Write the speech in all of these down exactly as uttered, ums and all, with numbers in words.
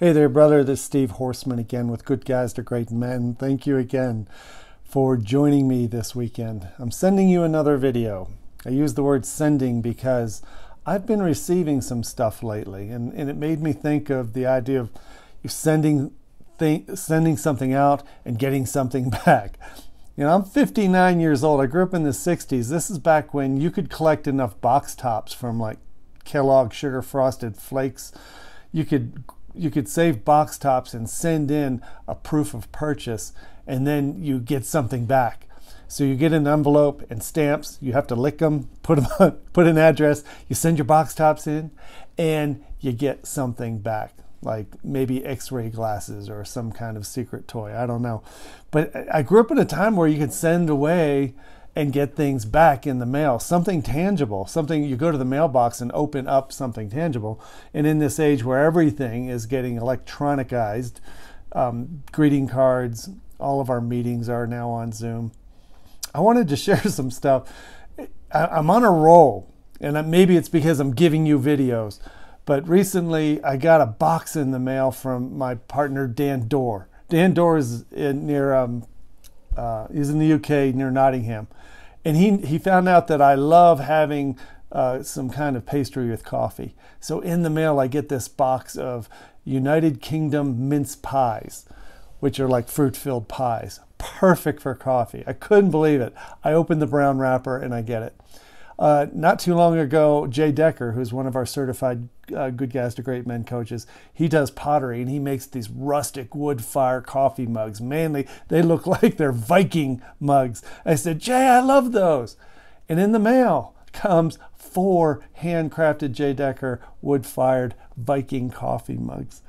Hey there, brother. This is Steve Horseman again with Good Guys to Great Men. Thank you again for joining me this weekend. I'm sending you another video. I use the word sending because I've been receiving some stuff lately, and, and it made me think of the idea of you sending, th- sending something out and getting something back. You know, I'm fifty-nine years old. I grew up in the sixties. This is back when you could collect enough box tops from like Kellogg Sugar Frosted Flakes. You could you could save box tops and send in a proof of purchase, and then you get something back. So you get an envelope and stamps. You have to lick them, put them on, put an address. You send your box tops in, and you get something back, like maybe X-ray glasses or some kind of secret toy. I don't know. But I grew up in a time where you could send away and get things back in the mail, something tangible, something you go to the mailbox and open up something tangible. And in this age where everything is getting electronicized, um, greeting cards, all of our meetings are now on Zoom. I wanted to share some stuff. I, I'm on a roll, and maybe it's because I'm giving you videos, but recently I got a box in the mail from my partner, Dan Dorr. Dan Dorr is in, near, um, uh, he's in the U K near Nottingham. And he, he found out that I love having uh, some kind of pastry with coffee. So in the mail, I get this box of United Kingdom mince pies, which are like fruit-filled pies. Perfect for coffee. I couldn't believe it. I opened the brown wrapper and I get it. Uh, not too long ago, Jay Decker, who's one of our certified uh, Good Guys to Great Men coaches, he does pottery and he makes these rustic wood fire coffee mugs. Mainly, they look like they're Viking mugs. I said, Jay, I love those. And in the mail comes four handcrafted Jay Decker wood-fired Viking coffee mugs.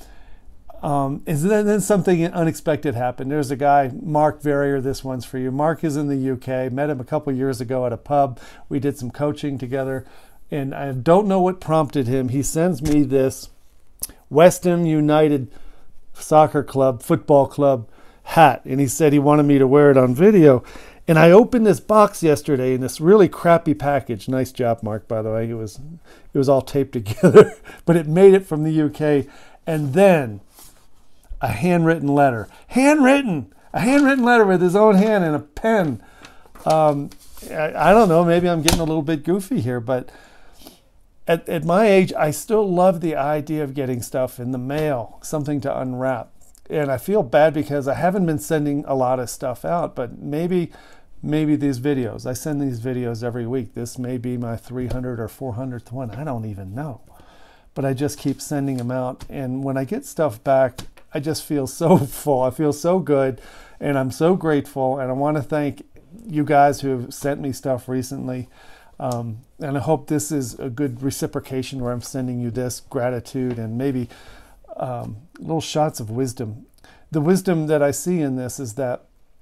Um, and then something unexpected happened. There's a guy, Mark Verrier, this one's for you. Mark is in the U K. Met him a couple years ago at a pub. We did some coaching together, and I don't know what prompted him. He sends me this West Ham United Soccer Club, football club hat, and he said he wanted me to wear it on video. And I opened this box yesterday in this really crappy package. Nice job, Mark, by the way. It was, it was all taped together, but it made it from the U K. And then a handwritten letter. Handwritten! A handwritten letter with his own hand and a pen. Um, I, I don't know, maybe I'm getting a little bit goofy here, but at, at my age, I still love the idea of getting stuff in the mail, something to unwrap. And I feel bad because I haven't been sending a lot of stuff out, but maybe maybe these videos. I send these videos every week. This may be my three hundredth or four hundredth one. I don't even know. But I just keep sending them out. And when I get stuff back, I just feel so full. I feel so good, and I'm so grateful. And I want to thank you guys who have sent me stuff recently. Um, and I hope this is a good reciprocation where I'm sending you this gratitude and maybe um, little shots of wisdom. The wisdom that I see in this is that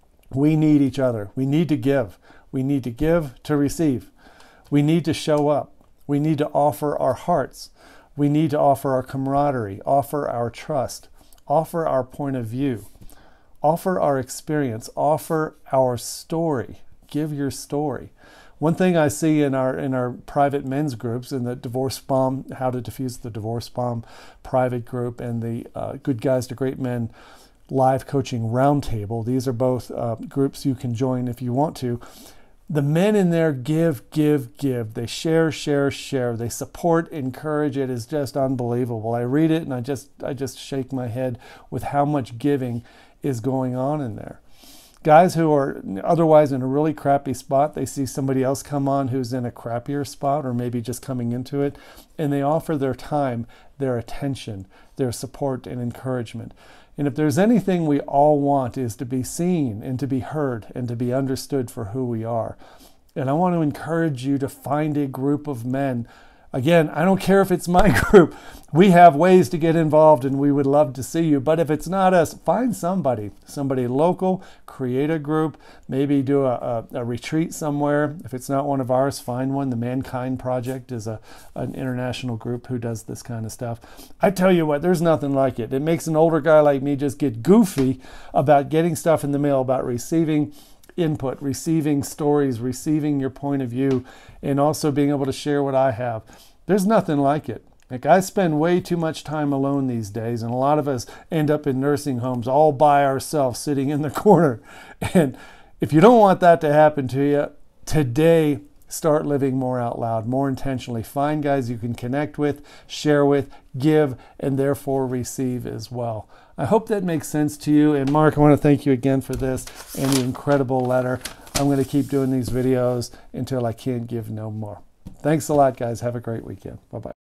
we need each other. We need to give. We need to give to receive. We need to show up. We need to offer our hearts. We need to offer our camaraderie, offer our trust, offer our point of view, offer our experience, offer our story. Give your story. One thing I see in our in our private men's groups, in the Divorce Bomb, How to Diffuse the Divorce Bomb private group, and the uh, Good Guys to Great Men live coaching roundtable. These are both uh, groups you can join if you want to. The men in there give, give, give. They share, share, share. They support, encourage. It is just unbelievable. I read it and I just I just shake my head with how much giving is going on in there. Guys who are otherwise in a really crappy spot, they see somebody else come on who's in a crappier spot or maybe just coming into it, and they offer their time, their attention, their support and encouragement. And if there's anything we all want is to be seen and to be heard and to be understood for who we are. And I want to encourage you to find a group of men. Again, I don't care if it's my group. We have ways to get involved and we would love to see you. But if it's not us, find somebody, somebody local, create a group, maybe do a, a, a retreat somewhere. If it's not one of ours, find one. The Mankind Project is a, an international group who does this kind of stuff. I tell you what, there's nothing like it. It makes an older guy like me just get goofy about getting stuff in the mail, about receiving input, receiving stories, receiving your point of view, and also being able to share what I have. There's nothing like it. Like, I spend way too much time alone these days, and a lot of us end up in nursing homes all by ourselves, sitting in the corner. And if you don't want that to happen to you, today, start living more out loud, more intentionally. Find guys you can connect with, share with, give, and therefore receive as well. I hope that makes sense to you. And Mark, I want to thank you again for this and the incredible letter. I'm going to keep doing these videos until I can't give no more. Thanks a lot, guys. Have a great weekend. Bye-bye.